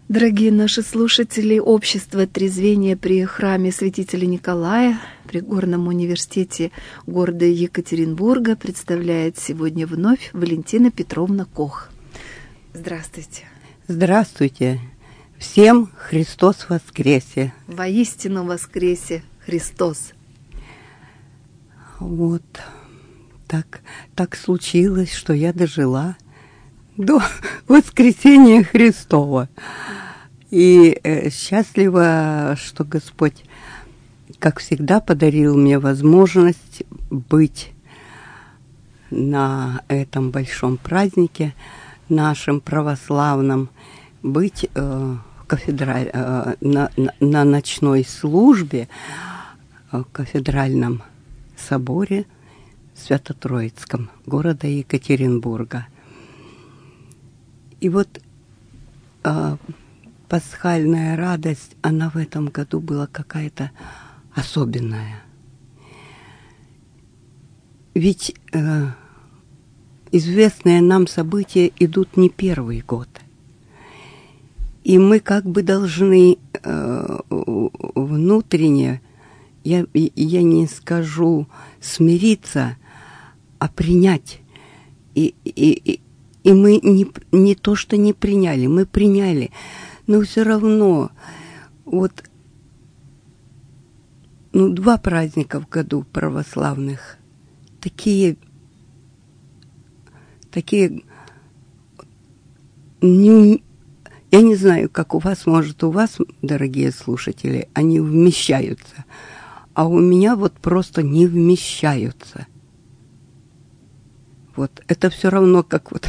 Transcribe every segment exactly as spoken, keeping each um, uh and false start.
Дорогие наши слушатели, общество трезвения при храме святителя Николая при Горном университете города Екатеринбурга представляет сегодня вновь Валентина Петровна Кох. Здравствуйте. Здравствуйте. Всем Христос воскресе. Воистину воскресе Христос. Вот так, так случилось, что я дожила до воскресения Христова. И э, счастлива, что Господь, как всегда, подарил мне возможность быть на этом большом празднике, нашем православном, быть э, в кафедраль, э, на, на, на ночной службе в кафедральном соборе Свято-Троицком города Екатеринбурга. И вот э, пасхальная радость, она в этом году была какая-то особенная. Ведь э, известные нам события идут не первый год. И мы как бы должны э, внутренне, я, я не скажу смириться, а принять. И, и, и И мы не, не то, что не приняли, мы приняли, но все равно вот ну, два праздника в году православных, такие, такие, не, я не знаю, как у вас, может, у вас, дорогие слушатели, они вмещаются, а у меня вот просто не вмещаются. Вот это все равно как вот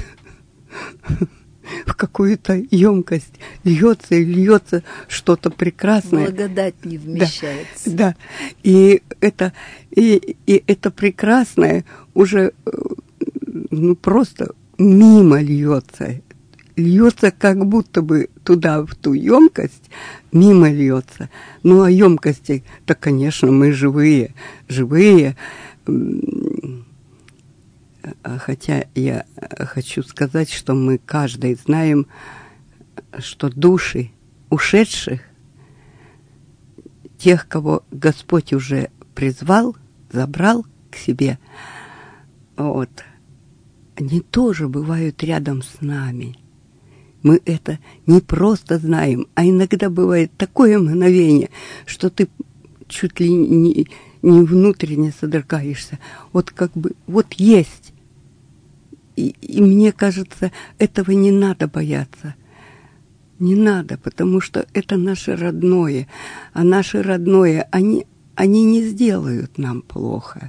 в какую-то емкость льется и льется что-то прекрасное. Благодать не вмещается. Да, да. И это, и, и это прекрасное уже ну, просто мимо льется. Льется как будто бы туда, в ту емкость, мимо льется. Ну, а емкости-то, конечно, мы живые, живые. Хотя я хочу сказать, что мы каждый знаем, что души ушедших, тех, кого Господь уже призвал, забрал к себе, вот, они тоже бывают рядом с нами. Мы это не просто знаем, а иногда бывает такое мгновение, что ты чуть ли не, не внутренне содрогаешься. Вот как бы, вот есть. И, и мне кажется, этого не надо бояться. Не надо, потому что это наше родное. А наше родное, они, они не сделают нам плохо.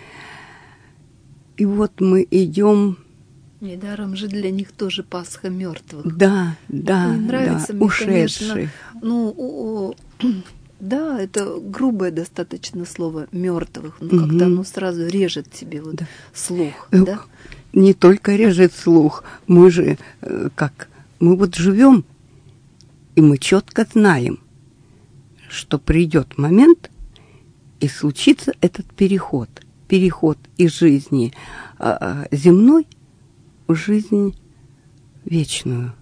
И вот мы идем... Недаром же для них тоже Пасха мертвых. Да, да, мне нравится, да, мне, ушедших. Конечно, ну, о, о, да, это грубое достаточно слово мертвых, но угу. Как-то оно сразу режет тебе вот да. Слух, э, да? Не только режет слух, мы же э, как, мы вот живем, и мы четко знаем, что придет момент, и случится этот переход, переход из жизни э, земной в жизнь вечную.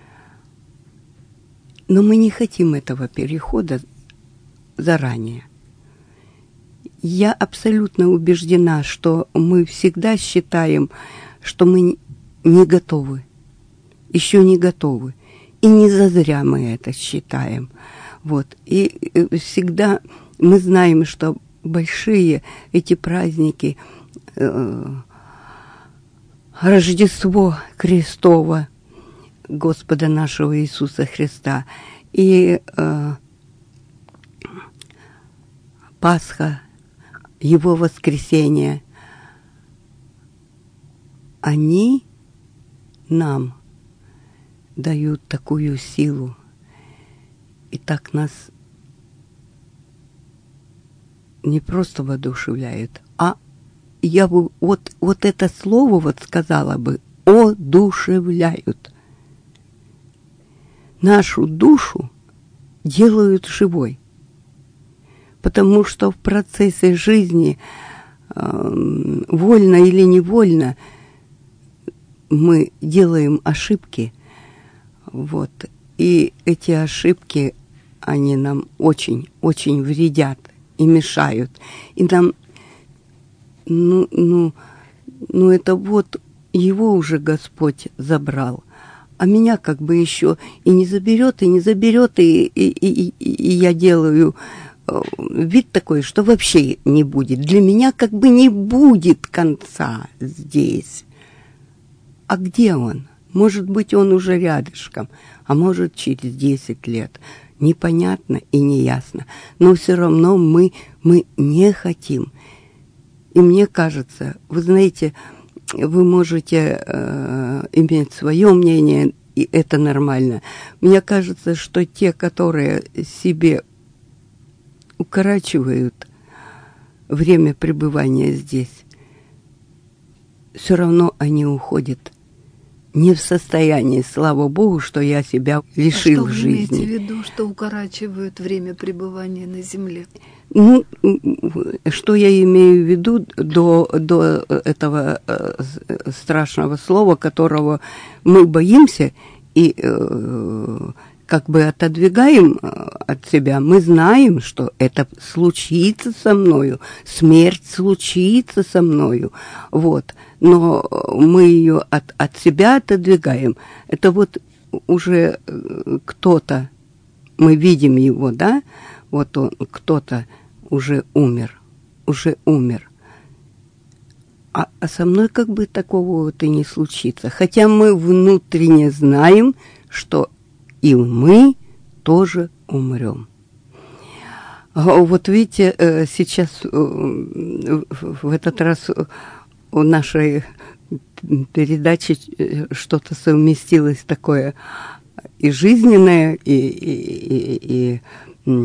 Но мы не хотим этого перехода заранее. Я абсолютно убеждена, что мы всегда считаем, что мы не готовы, еще не готовы. И не зазря мы это считаем. Вот. И всегда мы знаем, что большие эти праздники, э, Рождество Христово, Господа нашего Иисуса Христа, и э, Пасха, Его воскресение, они нам дают такую силу и так нас не просто воодушевляют, а я бы вот, вот это слово вот сказала бы, одушевляют. Нашу душу делают живой. Потому что в процессе жизни, э, вольно или невольно, мы делаем ошибки, вот, И эти ошибки, они нам очень-очень вредят и мешают. И нам, ну, ну, ну это вот его уже Господь забрал. А меня как бы еще и не заберет, и не заберет, и, и, и, и я делаю вид такой, что вообще не будет. Для меня как бы не будет конца здесь. А где он? Может быть, он уже рядышком, а может, через десять лет. Непонятно и неясно. Но все равно мы, мы не хотим. И мне кажется, вы знаете, вы можете э, иметь свое мнение, и это нормально. Мне кажется, что те, которые себе укорачивают время пребывания здесь, все равно они уходят не в состоянии, слава Богу, что я себя лишил а что жизни. Что вы имеете в виду, что укорачивают время пребывания на земле? Ну, что я имею в виду до, до этого э, страшного слова, которого мы боимся и э, как бы отодвигаем от себя. Мы знаем, что это случится со мною, смерть случится со мною, вот. Но мы ее от, от себя отодвигаем. Это вот уже кто-то, мы видим его, да, вот он, кто-то уже умер, уже умер. А, а со мной как бы такого вот и не случится. Хотя мы внутренне знаем, что и мы тоже умрем. Вот видите, сейчас в этот раз у нашей передачи что-то совместилось такое и жизненное, и, и, и, и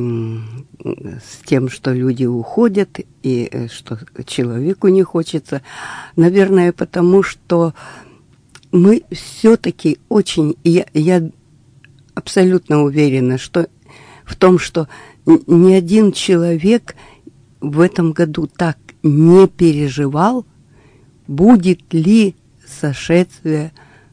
с тем, что люди уходят, и что человеку не хочется. Наверное, потому что мы все-таки очень... Я, я абсолютно уверена, что в том, что ни один человек в этом году так не переживал, будет ли сошествие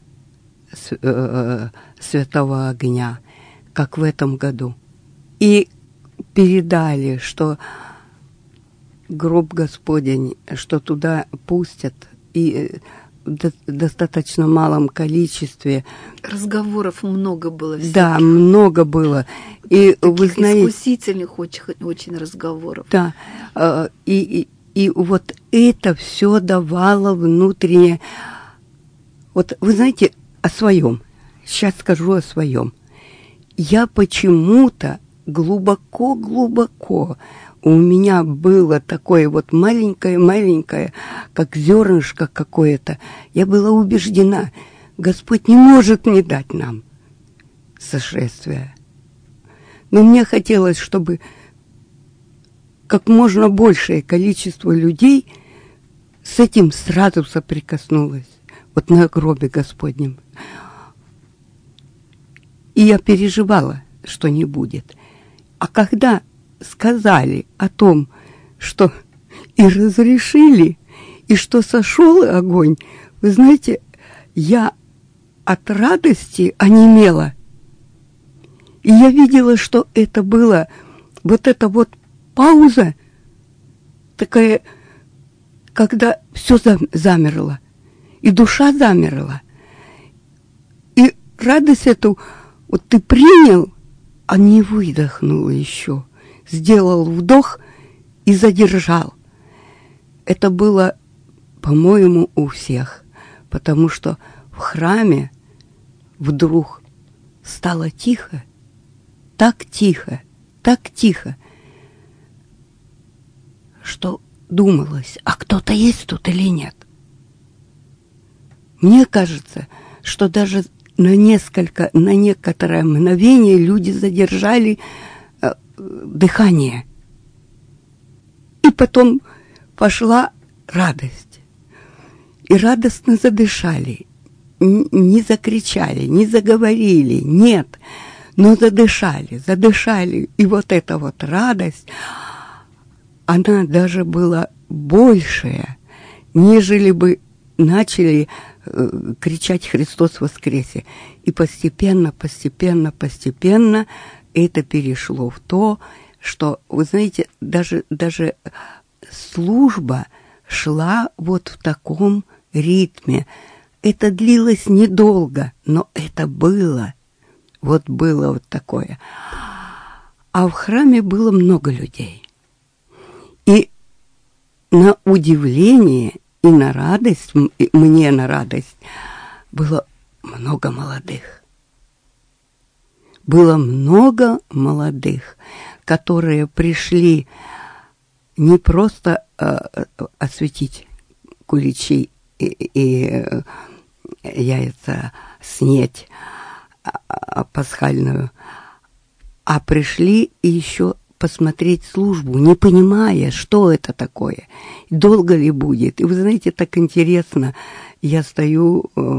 э, святого огня, как в этом году. И передали, что гроб Господень, что туда пустят, и в достаточно малом количестве. Разговоров много было. Всяких. Да, много было. И таких вы знаете, искусительных очень, очень разговоров. Да, и, и, и вот это все давало внутреннее... Вот вы знаете, о своем. Сейчас скажу о своем. Я почему-то глубоко-глубоко у меня было такое вот маленькое-маленькое, как зернышко какое-то. Я была убеждена, Господь не может не дать нам сошествия. Но мне хотелось, чтобы как можно большее количество людей с этим сразу соприкоснулось. Вот на гробе Господнем. И я переживала, что не будет. А когда сказали о том, что и разрешили, и что сошел огонь, вы знаете, я от радости онемела. И я видела, что это было вот эта вот пауза, такая, когда все замерло, и душа замерла. И радость эту вот ты принял, а не выдохнул еще. Сделал вдох и задержал. Это было, по-моему, у всех, потому что в храме вдруг стало тихо, так тихо, так тихо, что думалось, а кто-то есть тут или нет. Мне кажется, что даже на несколько, на некоторое мгновение люди задержали э, дыхание. И потом пошла радость. И радостно задышали. Н- не закричали, не заговорили, нет. Но задышали, задышали. И вот эта вот радость, она даже была большая, нежели бы начали э, кричать «Христос воскресе!». И постепенно, постепенно, постепенно это перешло в то, что, вы знаете, даже, даже служба шла вот в таком ритме. Это длилось недолго, но это было. Вот было вот такое. А в храме было много людей. И на удивление и на радость, мне на радость, было много молодых. Было много молодых, которые пришли не просто э, осветить куличи и, и э, яйца снеть э, пасхальную, а пришли и еще посмотреть службу, не понимая, что это такое, долго ли будет. И вы знаете, так интересно, я стою э,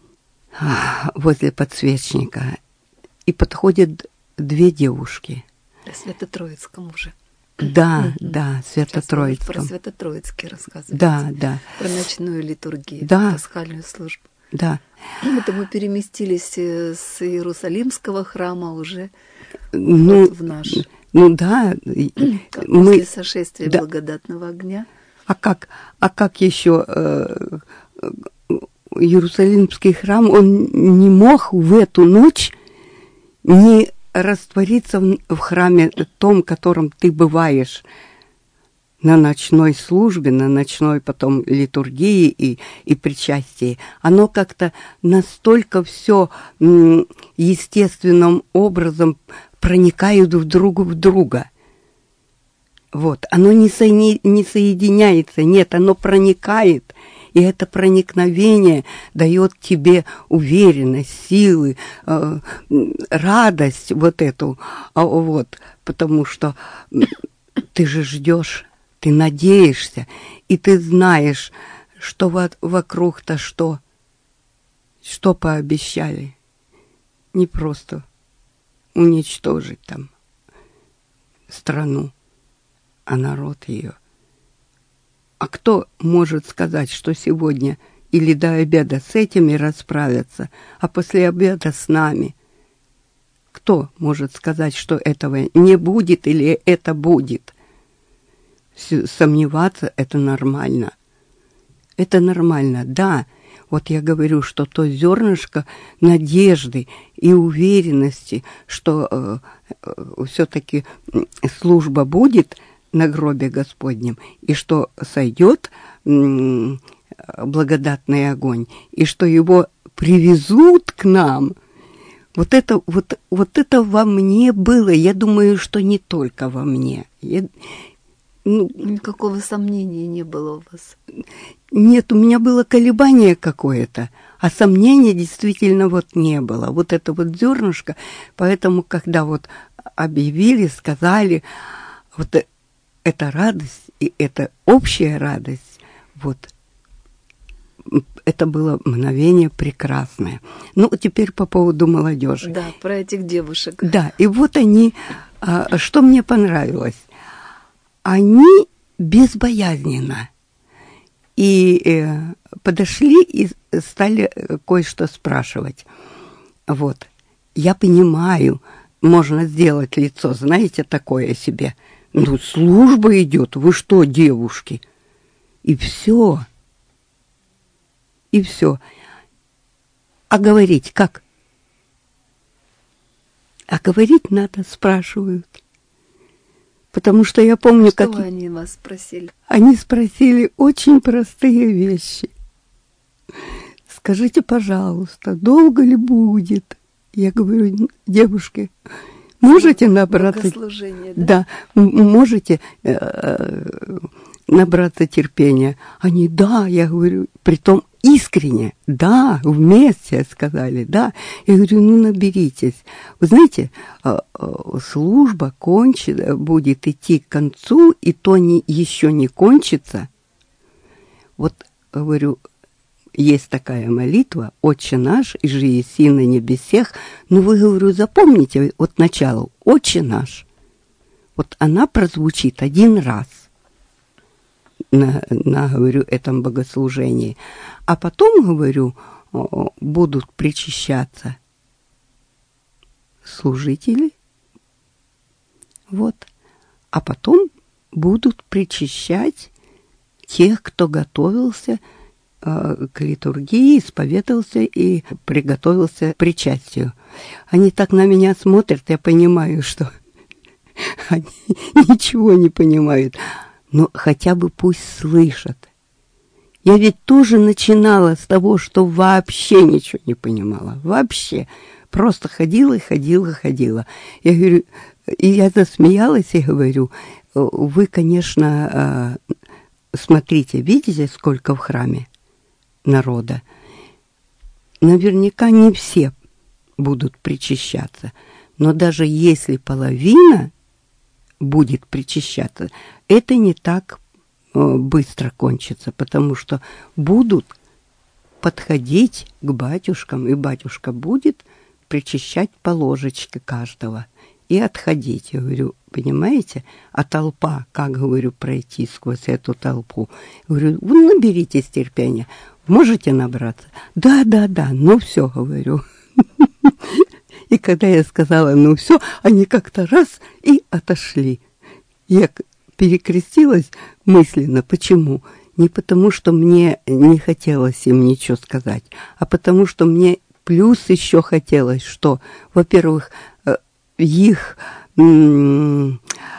возле подсвечника, и подходят две девушки. О Свято-Троицком уже. Да, Mm-hmm. да, Свято-Троицком. Про Свято-Троицкий рассказываете. Да, да. Про ночную литургию, да. пасхальную службу. Да. Это мы переместились с Иерусалимского храма уже ну, вот в наш. Ну да. Как мы, после сошествия да. благодатного огня. А как, а как еще э, Иерусалимский храм, он не мог в эту ночь не раствориться в, в храме том, котором ты бываешь на ночной службе, на ночной потом литургии и, и причастии. Оно как-то настолько все м, естественным образом проникают в друг в друга. Вот. Оно не, со, не, не соединяется, нет, оно проникает. И это проникновение дает тебе уверенность, силы, э, радость вот эту. А, вот, потому что ты же ждешь, ты надеешься, и ты знаешь, что вот вокруг-то что, что пообещали. Не просто уничтожить там страну, а народ ее. А кто может сказать, что сегодня или до обеда с этими расправятся, а после обеда с нами? Кто может сказать, что этого не будет или это будет? Сомневаться – это нормально. Это нормально, да. Вот я говорю, что то зернышко надежды и уверенности, что э, э, все-таки служба будет на гробе Господнем, и что сойдет м, благодатный огонь, и что его привезут к нам. Вот это, вот, вот это во мне было. Я думаю, что не только во мне. Я, ну, никакого сомнения не было у вас? Нет, у меня было колебание какое-то, а сомнения действительно вот не было. Вот это вот зернышко. Поэтому, когда вот объявили, сказали, вот эта радость и эта общая радость, вот, это было мгновение прекрасное. Ну, теперь по поводу молодежи. Да, про этих девушек. Да, и вот они, а, что мне понравилось, они безбоязненно и э, подошли и стали кое-что спрашивать. Вот, я понимаю, можно сделать лицо, знаете, такое себе. Ну, служба идет, вы что, девушки? И все. И все. А говорить как? А говорить надо, спрашивают. Потому что я помню, что как... Что они вас спросили? Они спросили очень простые вещи. Скажите, пожалуйста, долго ли будет? Я говорю, девушки, можете набраться... да? Да, можете э, набраться терпения. Они, да, я говорю, притом искренне, да, вместе сказали, да. Я говорю, ну, наберитесь. Вы знаете, э, э, служба кончит, будет идти к концу, и то не, еще не кончится. Вот, говорю, есть такая молитва, «Отче наш, иже еси на небесех». Ну, вы, говорю, запомните от начала, «Отче наш». Вот она прозвучит один раз. на, на, говорю, этом богослужении. А потом, говорю, будут причащаться служители, вот, а потом будут причащать тех, кто готовился э, к литургии, исповедовался и приготовился к причастию. Они так на меня смотрят, я понимаю, что они ничего не понимают, но хотя бы пусть слышат. Я ведь тоже начинала с того, что вообще ничего не понимала, вообще. Просто ходила и ходила, ходила. Я говорю, и я засмеялась и говорю, вы, конечно, смотрите, видите, сколько в храме народа? Наверняка не все будут причащаться, но даже если половина будет причащаться, это не так быстро кончится, потому что будут подходить к батюшкам, и батюшка будет причащать по ложечке каждого и отходить. Я говорю, понимаете? А толпа, как, говорю, пройти сквозь эту толпу? Я говорю, вы наберитесь терпения. Можете набраться? Да, да, да, ну все, говорю. И когда я сказала, ну все, они как-то раз и отошли. Я перекрестилась мысленно. Почему? Не потому, что мне не хотелось им ничего сказать, а потому, что мне плюс еще хотелось, что, во-первых, их не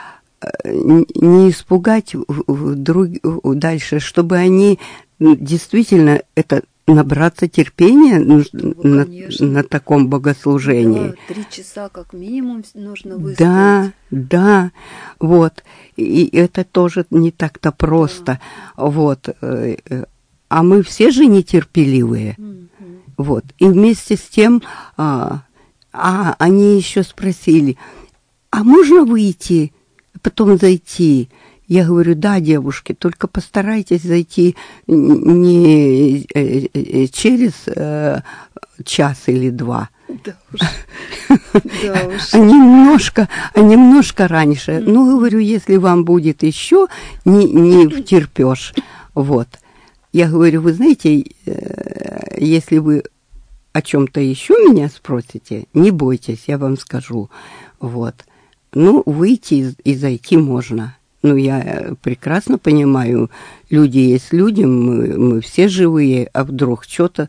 испугать друг, дальше, чтобы они действительно это набраться терпения ну, на, на таком богослужении. Да, три часа как минимум нужно выстоять. Да, да, вот. И это тоже не так-то просто. Да. Вот. А мы все же нетерпеливые. Mm-hmm. Вот. И вместе с тем, а, а они еще спросили, а можно выйти, потом зайти? Я говорю, да, девушки, только постарайтесь зайти не через э, час или два. Да уж. Да уж. А немножко, а немножко раньше. Mm. Ну, говорю, если вам будет еще, не, не втерпешь. Вот. Я говорю, вы знаете, э, если вы о чем-то еще меня спросите, не бойтесь, я вам скажу. Вот. Ну, выйти и, и зайти можно. Ну, я прекрасно понимаю, люди есть люди, мы, мы все живые, а вдруг что-то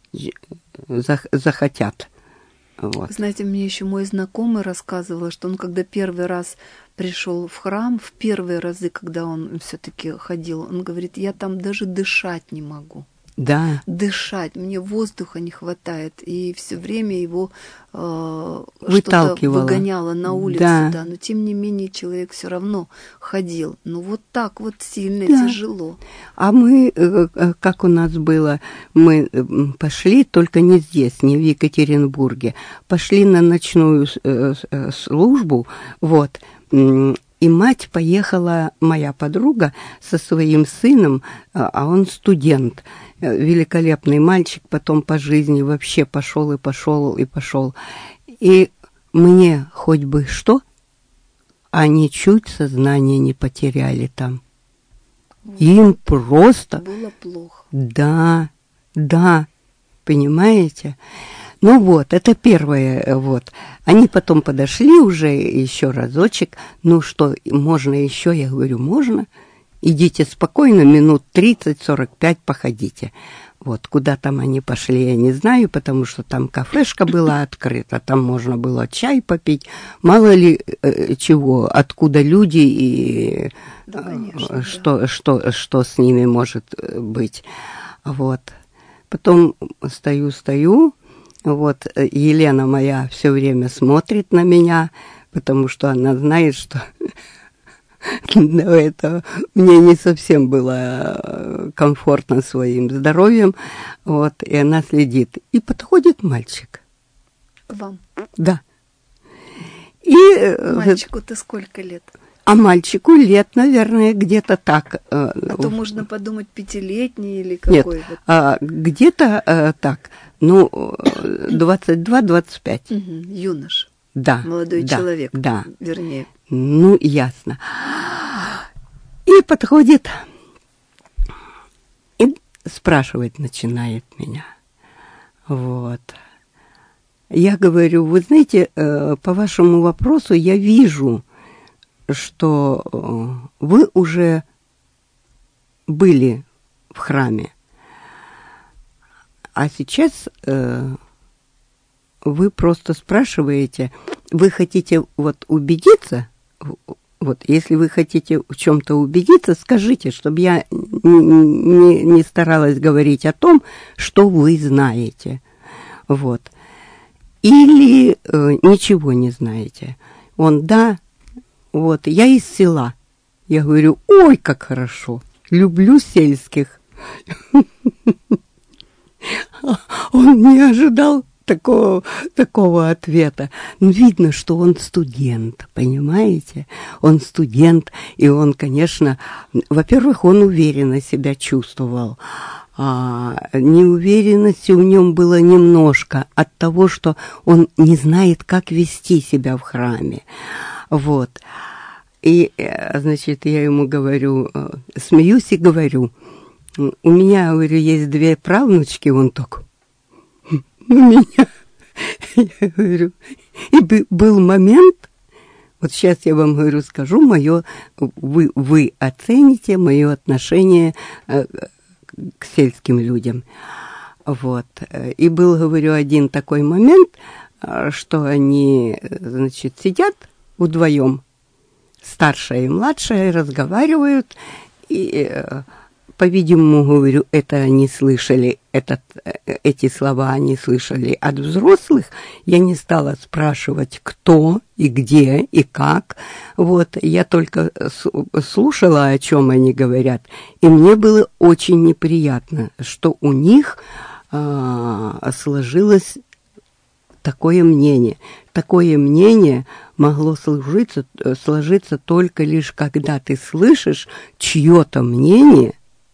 захотят. Вот. Знаете, мне еще мой знакомый рассказывал, что он, когда первый раз пришел в храм, в первые разы, когда он все-таки ходил, он говорит, я там даже дышать не могу. Да. Дышать, мне воздуха не хватает, и все время его э, что-то выгоняло на улицу, да. да, но тем не менее человек все равно ходил. Ну вот так вот сильно, да. Тяжело. А мы, как у нас было, мы пошли, только не здесь, не в Екатеринбурге, пошли на ночную службу, вот. И мать поехала, моя подруга, со своим сыном, а он студент, великолепный мальчик, потом по жизни вообще пошел и пошел и пошел. И мне хоть бы что, они чуть сознание не потеряли там. Вот. Им просто... Было плохо. Да, да, понимаете? Ну вот, это первое, вот. Они потом подошли уже еще разочек. Ну что, можно еще? Я говорю, можно. Идите спокойно, минут тридцать-сорок пять походите. Вот, куда там они пошли, я не знаю, потому что там кафешка была открыта, там можно было чай попить. Мало ли э, чего, откуда люди и да, конечно, что, да. что, что с ними может быть. Вот. Потом стою-стою. Вот Елена моя все время смотрит на меня, потому что она знает, что до этого мне не совсем было комфортно своим здоровьем. Вот, и она следит. И подходит мальчик. К вам? Да. И, мальчику-то сколько лет? А мальчику лет, наверное, где-то так. А то можно подумать, пятилетний или какой? Нет, а, где-то а, так. Ну, двадцать два двадцать пять. Угу, юнош. Да. Молодой да, человек, да. вернее. Ну, ясно. И подходит спрашивать начинает меня. Вот. Я говорю, вы знаете, по вашему вопросу я вижу, что вы уже были в храме, а сейчас вы просто спрашиваете, вы хотите вот убедиться, вот, если вы хотите в чем-то убедиться, скажите, чтобы я не, не старалась говорить о том, что вы знаете, вот, или э, ничего не знаете. Он, да, вот, я из села. Я говорю, ой, как хорошо, люблю сельских. Он не ожидал такого, такого ответа. Но видно, что он студент, понимаете? Он студент, и он, конечно, во-первых, он уверенно себя чувствовал. А неуверенности в нем было немножко от того, что он не знает, как вести себя в храме. Вот. И, значит, я ему говорю, смеюсь и говорю, у меня, говорю, есть две правнучки, он так... У меня, я говорю, и был момент, вот сейчас я вам, говорю, скажу, мое, вы, вы оцените мое отношение э, к сельским людям. Вот. И был, говорю, один такой момент, что они, значит, сидят вдвоем, старшая и младшая, разговаривают, и... По-видимому, говорю, это они слышали, этот, эти слова они слышали от взрослых. Я не стала спрашивать, кто и где и как. Вот, я только слушала, о чем они говорят. И мне было очень неприятно, что у них а, сложилось такое мнение. Такое мнение могло сложиться, сложиться только лишь, когда ты слышишь чье-то мнение.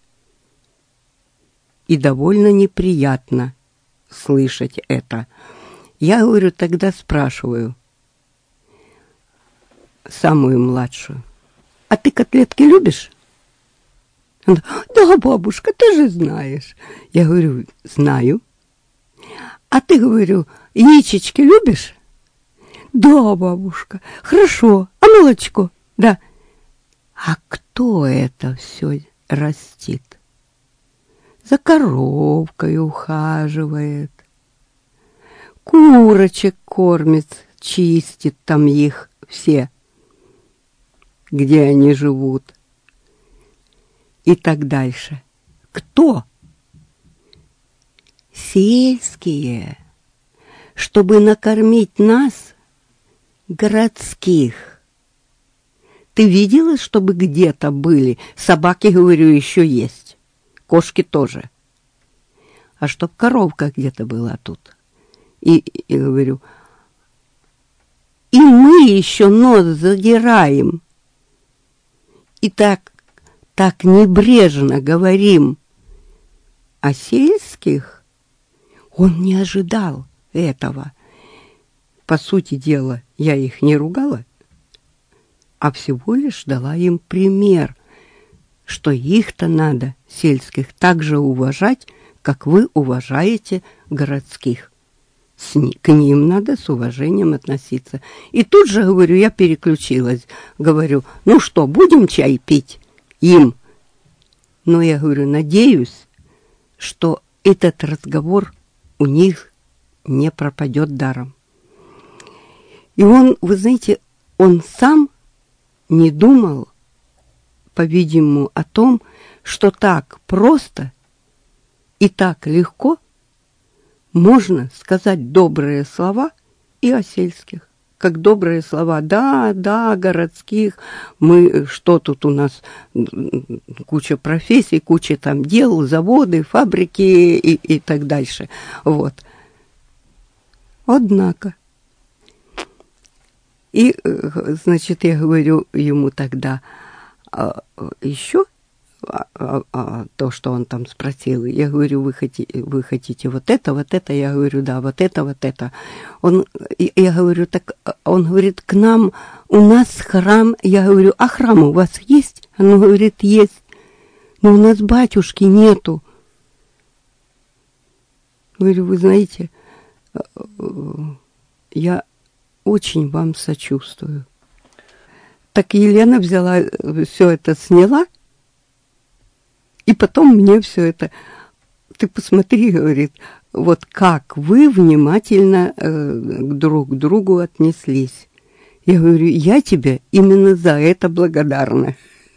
И довольно неприятно слышать это. Я, говорю, тогда спрашиваю самую младшую, а ты котлетки любишь? Она, да, бабушка, ты же знаешь. Я говорю, знаю. А ты, говорю, яичечки любишь? Да, бабушка. Хорошо. А молочко? Да. А кто это все растит? За коровкой ухаживает, курочек кормит, чистит там их все, где они живут, и так дальше. Кто? Сельские, чтобы накормить нас, городских. Ты видела, чтобы где-то были? Собаки, говорю, еще есть. Кошки тоже. А чтоб коровка где-то была тут. И, и говорю, и мы еще нос задираем. И так, так небрежно говорим о сельских. Он не ожидал этого. По сути дела, я их не ругала, а всего лишь дала им пример, что их-то надо, сельских, так же уважать, как вы уважаете городских. С ни, к ним надо с уважением относиться. И тут же, говорю, я переключилась. Говорю, ну что, будем чай пить им? Но я говорю, надеюсь, что этот разговор у них не пропадет даром. И он, вы знаете, он сам не думал, по-видимому, о том, что так просто и так легко можно сказать добрые слова и о сельских. Как добрые слова, да, да, городских, мы, что тут у нас, куча профессий, куча там дел, заводы, фабрики и, и так дальше. Вот. Однако. И, значит, я говорю ему тогда, а, еще а, а, а, то, что он там спросил, я говорю, вы хотите, вы хотите вот это, вот это, я говорю, да, вот это, вот это. Он, я говорю, так, он говорит, к нам, у нас храм, я говорю, а храм у вас есть? Он говорит, есть, но у нас батюшки нету. Говорю, вы знаете, я очень вам сочувствую. Так Елена взяла, все это сняла, и потом мне все это... Ты посмотри, говорит, вот как вы внимательно э, друг к другу отнеслись. Я говорю, я тебе именно за это благодарна.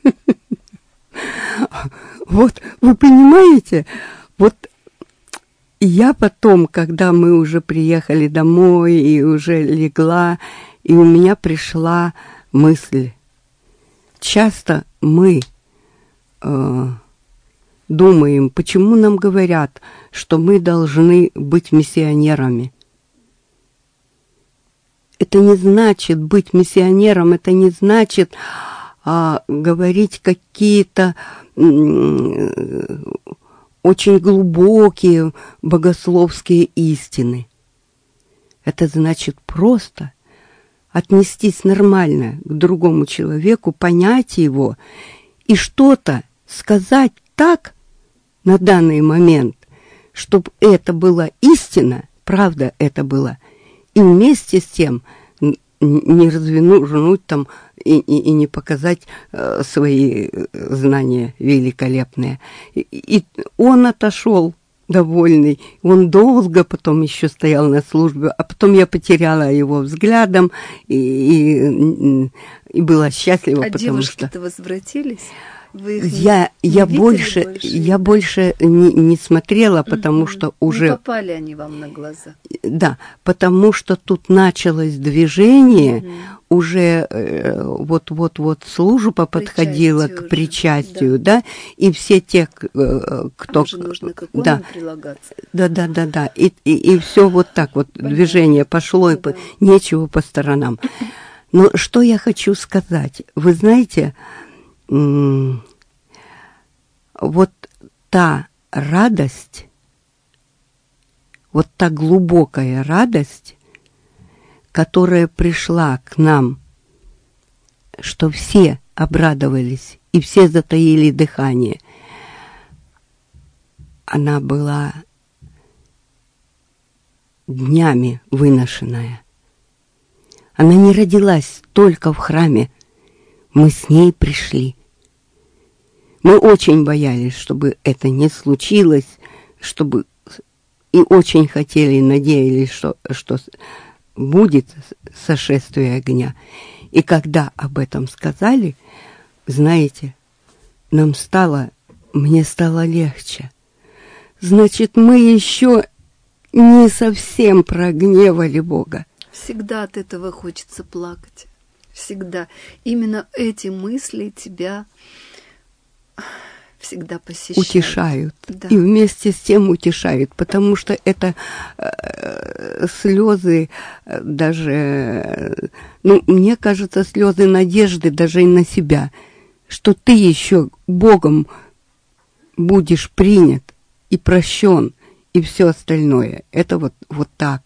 Вот, вы понимаете, вот я потом, когда мы уже приехали домой и уже легла, и у меня пришла мысль. Часто мы э, думаем, почему нам говорят, что мы должны быть миссионерами. Это не значит быть миссионером, это не значит а, говорить какие-то м- очень глубокие богословские истины. Это значит просто отнестись нормально к другому человеку, понять его и что-то сказать так на данный момент, чтобы это была истина, правда это была, и вместе с тем не развернуть там и, и, и не показать э, свои знания великолепные. И, и он отошел довольный, он долго потом еще стоял на службе, а потом я потеряла его взглядом и, и, и была счастлива, а потому что... девушки-то возвратились? Вы их я, не, я не больше, больше? Я больше не, не смотрела, потому угу. что уже... Не попали они вам на глаза. Да, потому что тут началось движение, угу. уже э, вот-вот-вот служба подходила к причастию, да. да, и все те, э, кто... Уже нужно к иконам да, прилагаться. Да-да-да-да, и, и, и все вот так вот, понятно. Движение пошло, и да. по, нечего по сторонам. Но что я хочу сказать? Вы знаете... Вот та радость, вот та глубокая радость, которая пришла к нам, что все обрадовались и все затаили дыхание, она была днями выношенная. Она не родилась только в храме. Мы с ней пришли. Мы очень боялись, чтобы это не случилось, чтобы и очень хотели, надеялись, что, что будет сошествие огня. И когда об этом сказали, знаете, нам стало, мне стало легче. Значит, мы еще не совсем прогневали Бога. Всегда от этого хочется плакать. Всегда. Именно эти мысли тебя всегда посещают. Утешают. Да. И вместе с тем утешают, потому что это э, слезы даже, ну, мне кажется, слезы надежды даже и на себя, что ты еще Богом будешь принят и прощен, и все остальное. Это вот, вот так.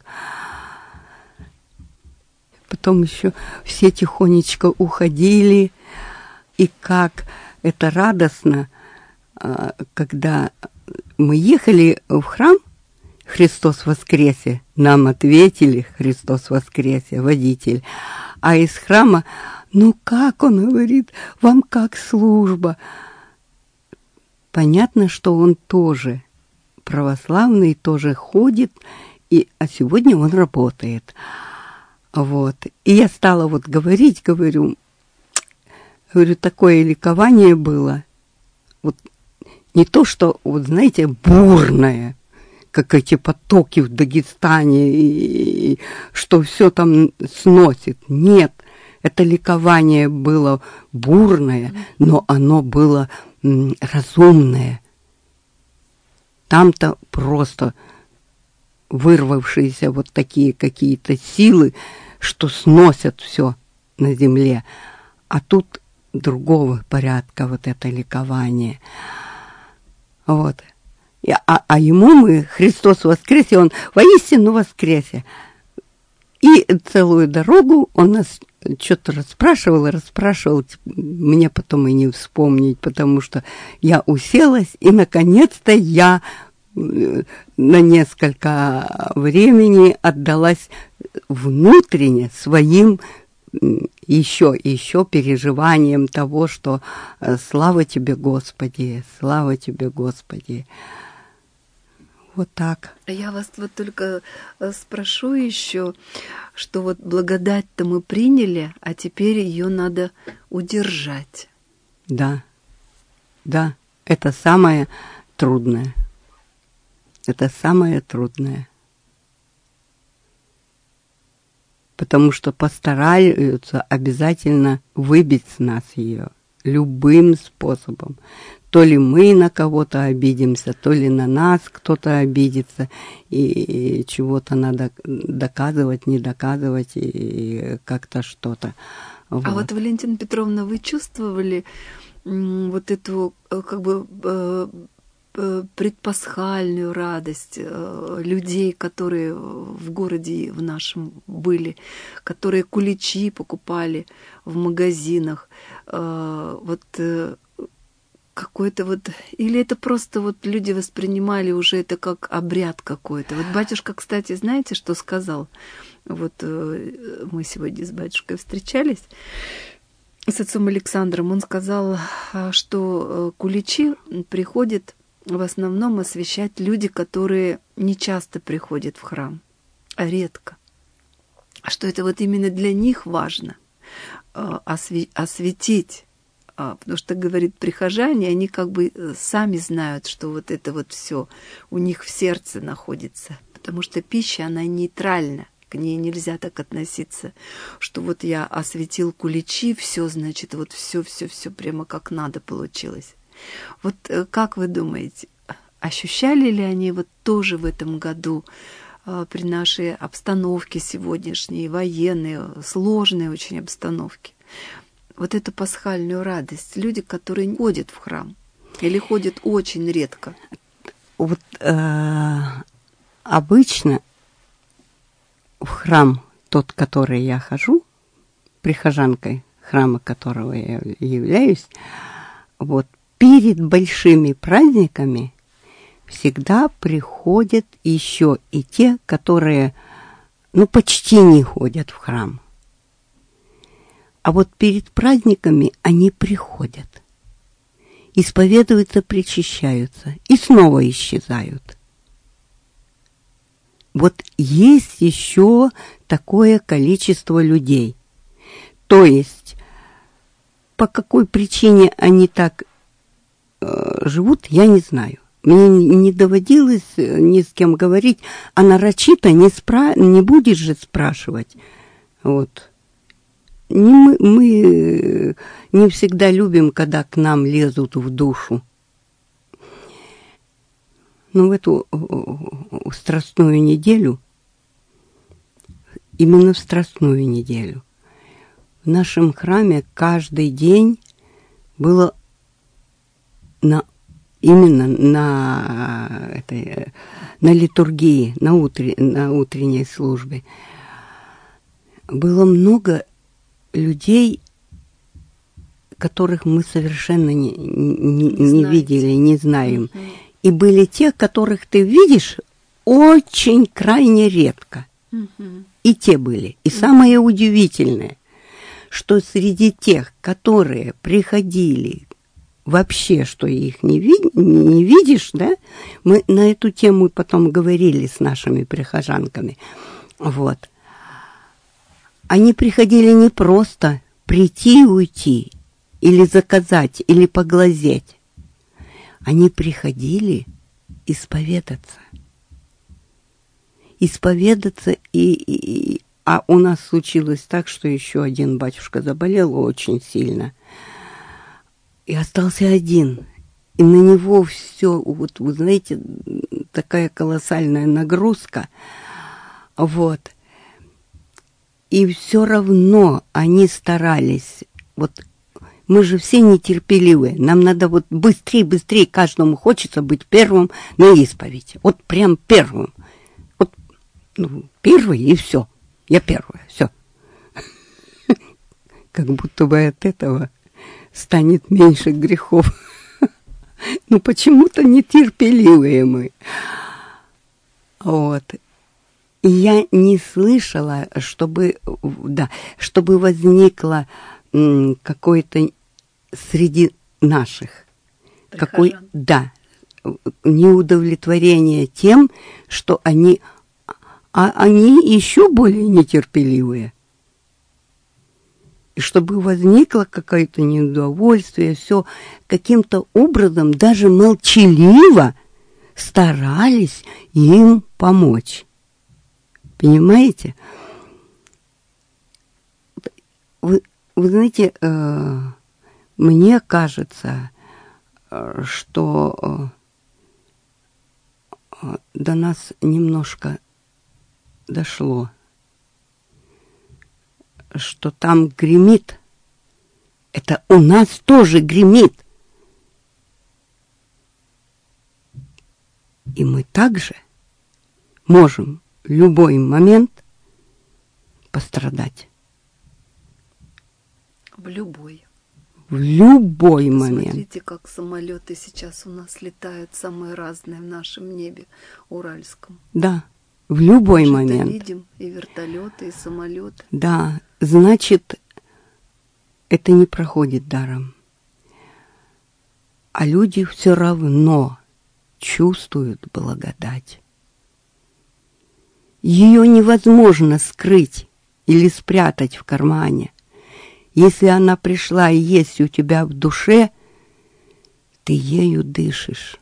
Потом еще все тихонечко уходили, и как это радостно, когда мы ехали в храм, Христос воскресе, нам ответили, Христос воскресе, водитель, а из храма, ну как, он говорит, вам как служба. Понятно, что он тоже православный, тоже ходит, и, а сегодня он работает. Вот. И я стала вот говорить, говорю, говорю, такое ликование было. Вот не то, что, вот знаете, бурное, как эти потоки в Дагестане, и, и, что все там сносит. Нет, это ликование было бурное, но оно было м, разумное. Там-то просто вырвавшиеся вот такие какие-то силы, что сносят все на земле. А тут другого порядка вот это ликование. Вот. И, а, а ему мы, Христос воскресе, он воистину воскресе. И целую дорогу он нас что-то расспрашивал, расспрашивал, мне потом и не вспомнить, потому что я уселась, и наконец-то я на несколько времени отдалась внутренне своим еще, еще переживанием того, что слава тебе, Господи, слава тебе, Господи. Вот так. Я вас вот только спрошу еще, что вот благодать-то мы приняли, а теперь ее надо удержать. Да, да, это самое трудное. Это самое трудное. Потому что постараются обязательно выбить с нас ее любым способом. То ли мы на кого-то обидимся, то ли на нас кто-то обидится, и чего-то надо доказывать, не доказывать, и как-то что-то. Вот. А вот, Валентина Петровна, вы чувствовали вот эту как бы предпасхальную радость людей, которые в городе в нашем были, которые куличи покупали в магазинах, вот какой-то вот, или это просто вот люди воспринимали уже это как обряд какой-то. Вот батюшка, кстати, знаете, что сказал? Вот мы сегодня с батюшкой встречались, с отцом Александром. Он сказал, что куличи приходят в основном освящать люди, которые не часто приходят в храм, а редко. Что это вот именно для них важно осве- осветить. Потому что, говорит, прихожане, они как бы сами знают, что вот это вот все у них в сердце находится. Потому что пища, она нейтральна. К ней нельзя так относиться, что вот я осветил куличи, все, значит, вот все-все-все прямо как надо получилось. Вот как вы думаете, ощущали ли они вот тоже в этом году при нашей обстановке сегодняшней, военной, сложной очень обстановке, вот эту пасхальную радость? Люди, которые не ходят в храм или ходят очень редко. Вот э, обычно в храм, тот, который я хожу, прихожанкой храма, которого я являюсь, вот перед большими праздниками всегда приходят еще и те, которые, ну, почти не ходят в храм. А вот перед праздниками они приходят, исповедуются, причащаются и снова исчезают. Вот есть еще такое количество людей. То есть, по какой причине они так э, живут, я не знаю. Мне не доводилось ни с кем говорить, а нарочито не, спра... не будешь же спрашивать. Вот. Не мы, мы не всегда любим, когда к нам лезут в душу. Но в эту страстную неделю, именно в страстную неделю, в нашем храме каждый день было на, именно на, этой, на литургии, на, утре, на утренней службе, было много людей, которых мы совершенно не, не, не видели, не знаем. Mm-hmm. И были те, которых ты видишь очень крайне редко. Mm-hmm. И те были. И mm-hmm. самое удивительное, что среди тех, которые приходили, вообще, что их не, ви- не видишь, да, мы на эту тему потом говорили с нашими прихожанками. Вот. Они приходили не просто прийти и уйти, или заказать, или поглазеть. Они приходили исповедаться. Исповедаться, и, и, а у нас случилось так, что еще один батюшка заболел очень сильно. И остался один. И на него все, вот вы знаете, такая колоссальная нагрузка. Вот. И все равно они старались. Вот мы же все нетерпеливые. Нам надо вот быстрее, быстрее, каждому хочется быть первым на исповедь. Вот прям первым. Вот ну, первый и все. Я первая, все. Как будто бы от этого станет меньше грехов. Ну, почему-то нетерпеливые мы. Вот. И я не слышала, чтобы, да, чтобы возникло м, какое-то среди наших, какой, да, неудовлетворение тем, что они, а они еще более нетерпеливые. И чтобы возникло какое-то неудовольствие, все каким-то образом даже молчаливо старались им помочь. Понимаете? Вы, вы знаете, э, мне кажется, э, что э, до нас немножко дошло, что там гремит. Это у нас тоже гремит. И мы также можем в любой момент пострадать. В любой. В любой момент. Смотрите, как самолеты сейчас у нас летают, самые разные в нашем небе уральском. Да, в любой Мы момент. Мы видим и вертолеты, и самолеты. Да, значит, это не проходит даром. А люди все равно чувствуют благодать. Ее невозможно скрыть или спрятать в кармане. Если она пришла и есть у тебя в душе, ты ею дышишь.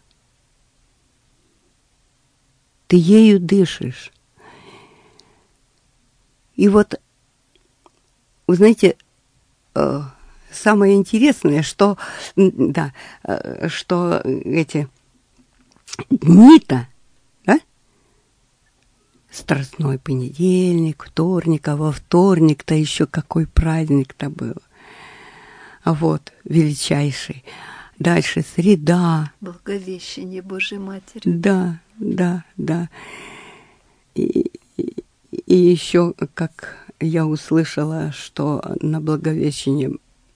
Ты ею дышишь. И вот, вы знаете, самое интересное, что, да, что эти дни-то, да, Страстной понедельник, вторник, а во вторник-то еще какой праздник-то был. А вот, величайший. Дальше среда. Благовещение Божьей Матери. Да, да, да. И, и, и еще, как я услышала, что на Благовещение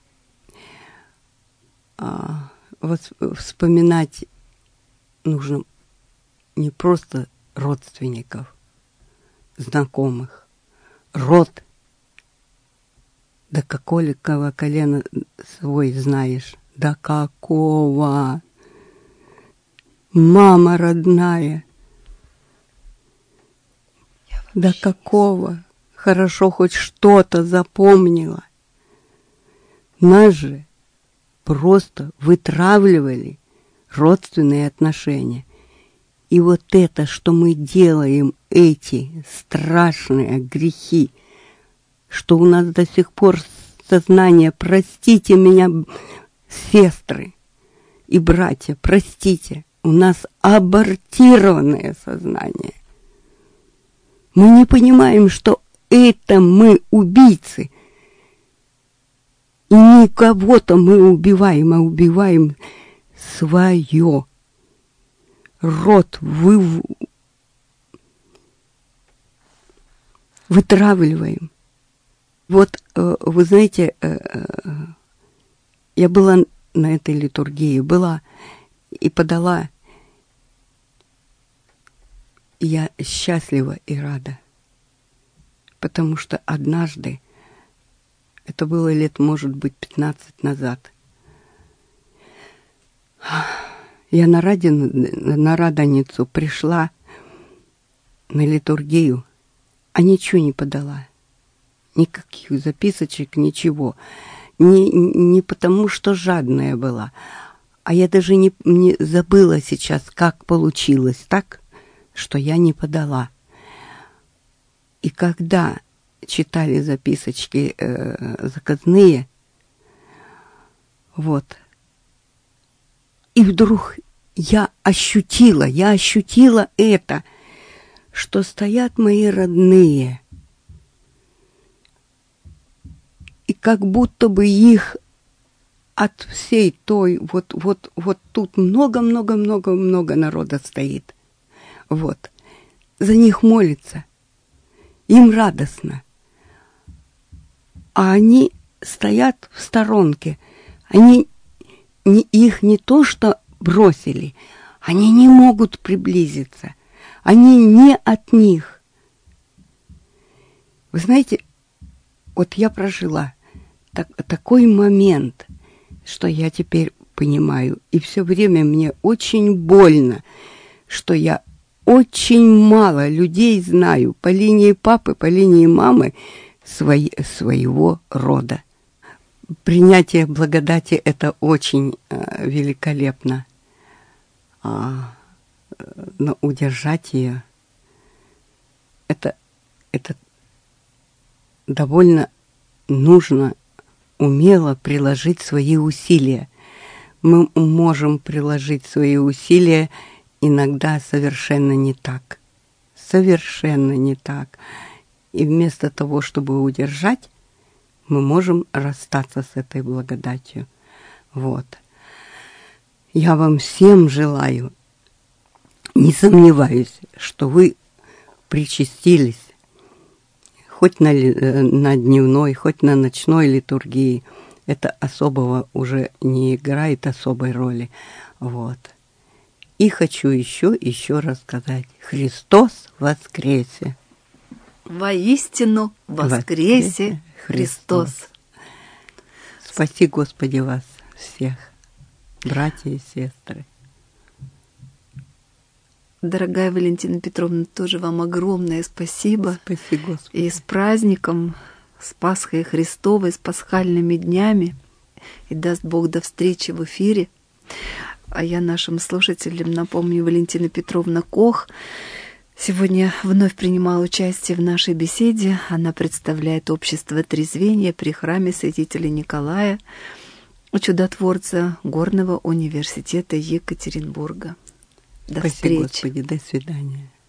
а, вспоминать нужно не просто родственников, знакомых, род, до какого колена свой знаешь, до какого, мама родная, до какого, хорошо хоть что-то запомнила. Нас же просто вытравливали родственные отношения. И вот это, что мы делаем, эти страшные грехи, что у нас до сих пор сознание, простите меня, сестры и братья, простите, у нас абортированное сознание. Мы не понимаем, что это мы убийцы. И не кого-то мы убиваем, а убиваем свое. Род вы... вытравливаем. Вот, вы знаете, я была на этой литургии, была и подала. Я счастлива и рада, потому что однажды, это было лет, может быть, пятнадцать назад, я на, радин, на Радоницу пришла на литургию, а ничего не подала. Никаких записочек, ничего. Не, не потому, что жадная была, а я даже не, не забыла сейчас, как получилось так, что я не подала. И когда читали записочки э, заказные, вот, и вдруг я ощутила, я ощутила это, что стоят мои родные, и как будто бы их от всей той, вот, вот, вот тут много-много-много-много народа стоит. Вот. За них молится. Им радостно. А они стоят в сторонке. Они, не, их не то что бросили. Они не могут приблизиться. Они не от них. Вы знаете, вот я прожила так, такой момент, что я теперь понимаю, и все время мне очень больно, что я очень мало людей знаю по линии папы, по линии мамы свои, своего рода. Принятие благодати – это очень э, великолепно. А, но удержать ее – это, это довольно нужно умело приложить свои усилия. Мы можем приложить свои усилия иногда совершенно не так. Совершенно не так. И вместо того, чтобы удержать, мы можем расстаться с этой благодатью. Вот. Я вам всем желаю, не сомневаюсь, что вы причастились хоть на, на дневной, хоть на ночной литургии. Это особого уже не играет особой роли. Вот. И хочу еще, еще раз сказать: Христос воскресе! Воистину воскресе Христос! Христос. Спаси, Господи, вас всех, братья и сестры. Дорогая Валентина Петровна, тоже вам огромное спасибо. Спаси, Господи. И с праздником, с Пасхой Христовой, с пасхальными днями. И даст Бог до встречи в эфире. А я нашим слушателям напомню, Валентина Петровна Кох сегодня вновь принимала участие в нашей беседе. Она представляет общество трезвения при храме святителя Николая, чудотворца Горного университета Екатеринбурга. До Спасибо, встречи. Господи, до свидания.